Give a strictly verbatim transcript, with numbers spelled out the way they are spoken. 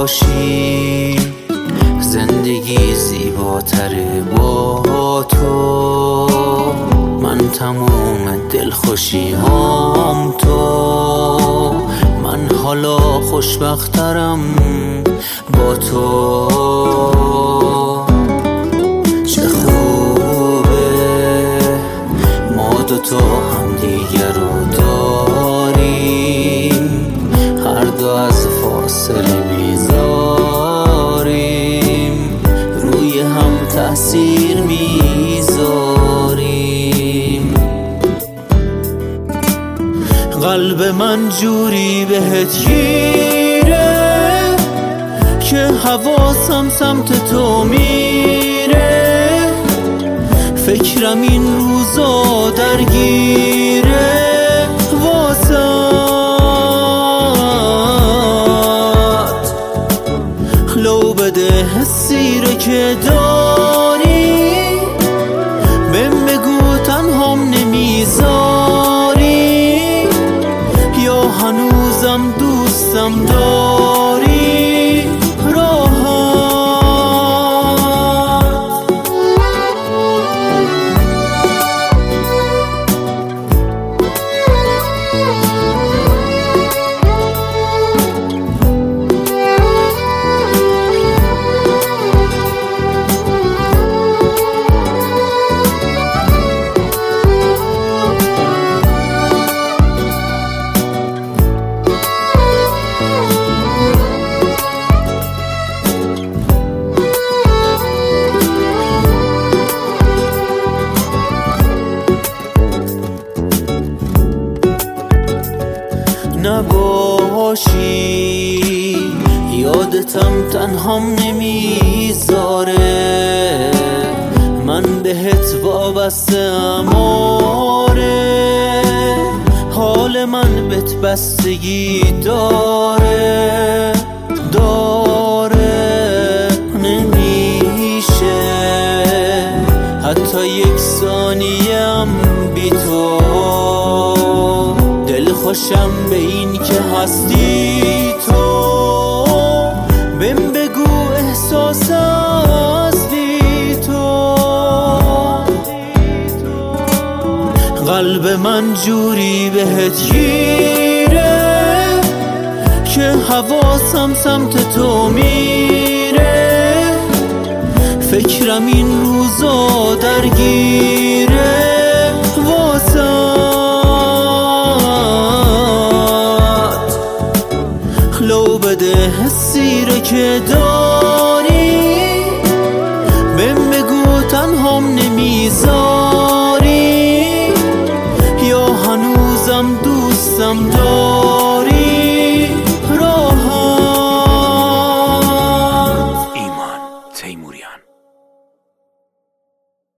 باشی زندگی زیباتره با تو. من تموم دلخوشی هام تو، من حالا خوشبخترم با تو. چه خوبه ما دوتا هم دیگر رو داریم، هر دو از فاصله بیزاریم، روی هم تأثیر میذاریم. قلب من جوری بهت گیره که حواسم سمت تو میره، فکرم این روزا درگیره واسات. لو بده حسی رو که داری، بهم بگو تنهام نمیذاری یا هنوزم دوستم داری راحت. نباشی یادتم تنهام نمیذاره، من بهت وابسته اماره، حال من بهت بستگی داره داره. نمیشه حتی یک ثانیه هم بی تو، خوشم به این که هستی تو. بهم بگو احساس هستی تو. قلب من جوری بهت گیره که حواسم سمت تو میره، فکرم این روزا درگیره واسات. لو بده حسی رو که داری، بهم بگو تنهام نمیذاری یا هنوزم دوستم داری.